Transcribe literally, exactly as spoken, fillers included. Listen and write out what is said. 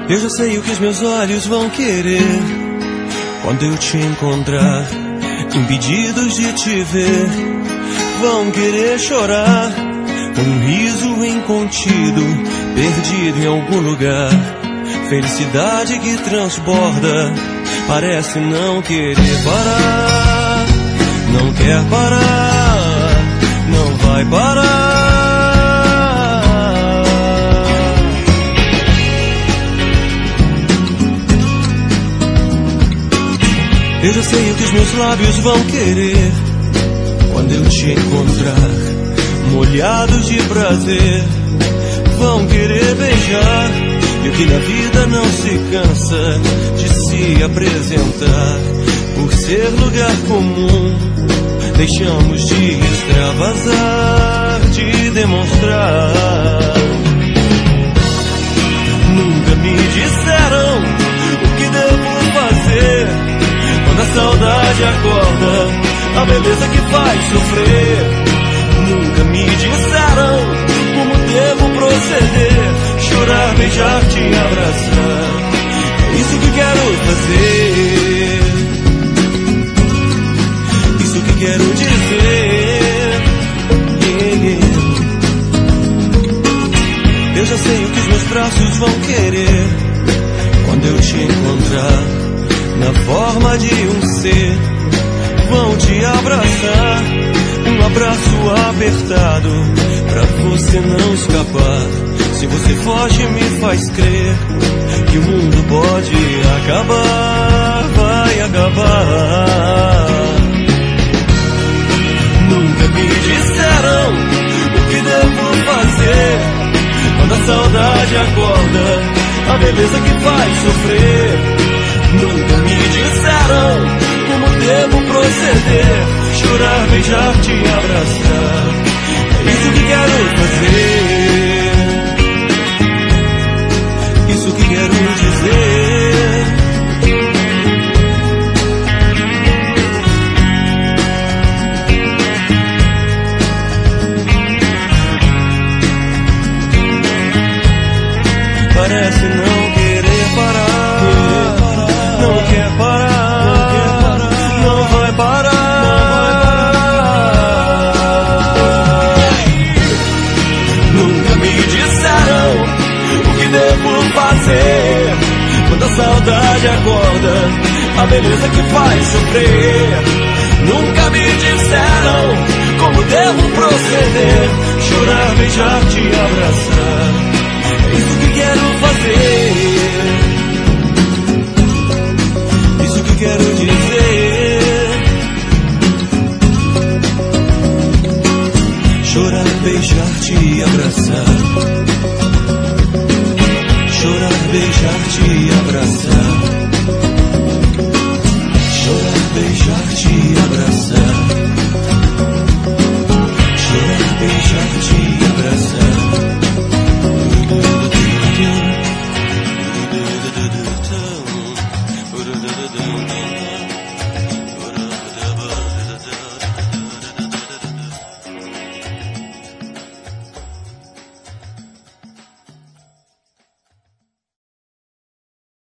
Eu já sei o que os meus olhos vão querer quando eu te encontrar, impedidos de te ver. Vão querer chorar, com um riso incontido, perdido em algum lugar. Felicidade que transborda, parece não querer parar. Não quer parar, não vai parar. Eu já sei o que os meus lábios vão querer quando eu te encontrar, molhados de prazer. Vão querer beijar, e o que na vida não se cansa de se apresentar. Por ser lugar comum, deixamos de extravasar, de demonstrar. Nunca me disseram o que devo fazer quando a saudade acorda, a beleza que faz sofrer. Nunca me disseram como devo proceder, chorar, beijar, te abraçar. É isso que quero fazer, isso que quero dizer. Eu já sei o que os meus braços vão querer quando eu te encontrar, na forma de um ser. Vão te abraçar, um abraço apertado, pra você não escapar. Se você foge me faz crer que o mundo pode acabar, vai acabar. Nunca me disseram o que devo fazer quando a saudade acorda, a beleza que faz sofrer. Nunca me disseram como devo proceder, chorar, beijar, te abraçar. É isso que quero fazer, isso que quero dizer. Parece não querer parar, não quer parar, não vai parar. Nunca me disseram o que devo fazer quando a saudade acorda, a beleza que faz sofrer. Nunca me disseram como devo proceder, chorar, beijar, te abraçar. É isso que quero fazer, isso que quero dizer.